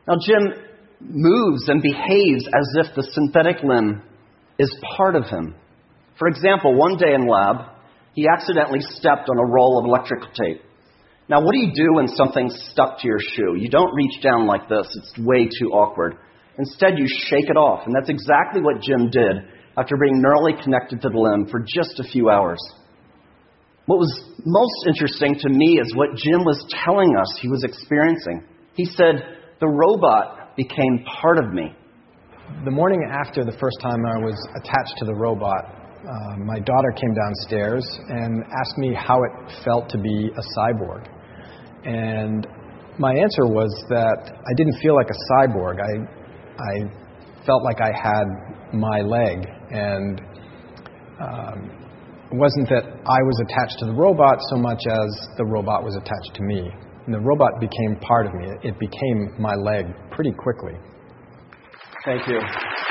Now, Jim moves and behaves as if the synthetic limb is part of him. For example, one day in lab, he accidentally stepped on a roll of electrical tape. Now, what do you do when something's stuck to your shoe? You don't reach down like this. It's way too awkward. Instead, you shake it off, and that's exactly what Jim did after being neurally connected to the limb for just a few hours. What was most interesting to me is what Jim was telling us he was experiencing. He said, the robot became part of me. The morning after the first time I was attached to the robot, my daughter came downstairs and asked me how it felt to be a cyborg. And my answer was that I didn't feel like a cyborg. I felt like I had my leg, and it wasn't that I was attached to the robot so much as the robot was attached to me. And the robot became part of me. It became my leg pretty quickly. Thank you.